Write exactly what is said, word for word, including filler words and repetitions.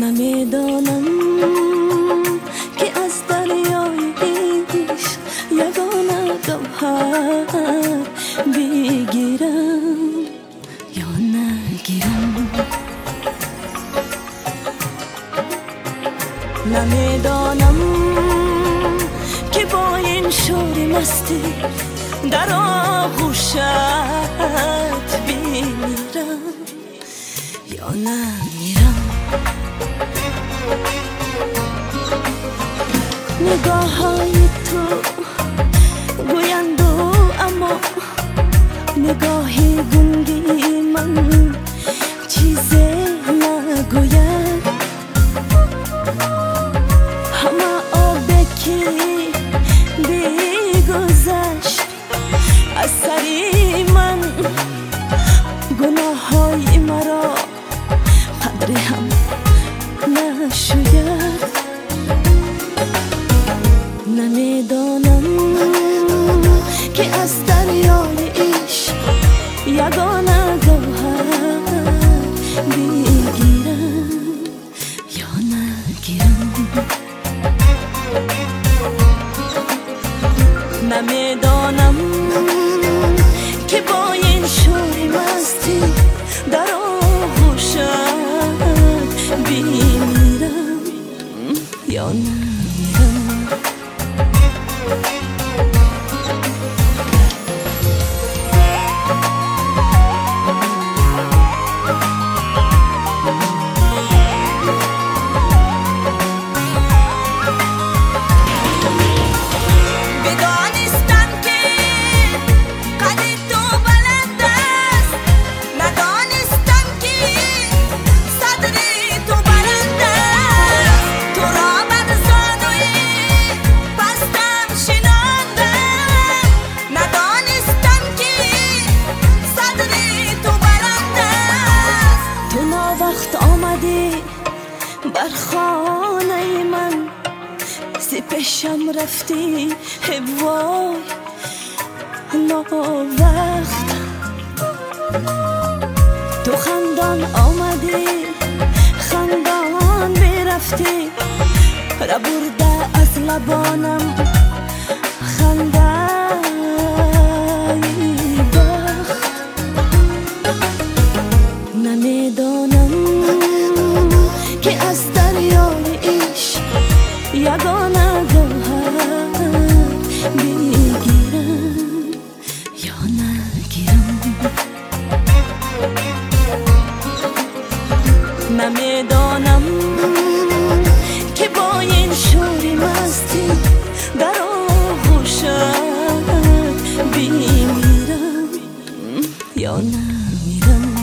نمیدانم که از دریای عشق یگانه گوهر بگیرم یا نگیرم. نمیدانم که با این شور مستی در آغوشت بمیرم یا نمیرم. نگاه های تو گویندو اما نگاهی گنگی من چیزی نگوید. همه آبه که بگذشت از سری من گناه های مرا قدری هم نشوید. نمیدانم که از دریای عشق یگانه گوهر بگیرم یا نگیرم. نمیدانم که با این شور مستی در آغوشت بمیرم یا نمیرم. بر خانه من ز پیشم رفتی وای ناوقت. تو خندان آمدی خندان برفتی را برده از لبانم خنده بخت. نمیدانم که از دریای عشق یگانه گوهر بگیرم یا نگیرم. نمیدانم که با این شور مستی در آغوشت بمیرم یا نمیرم.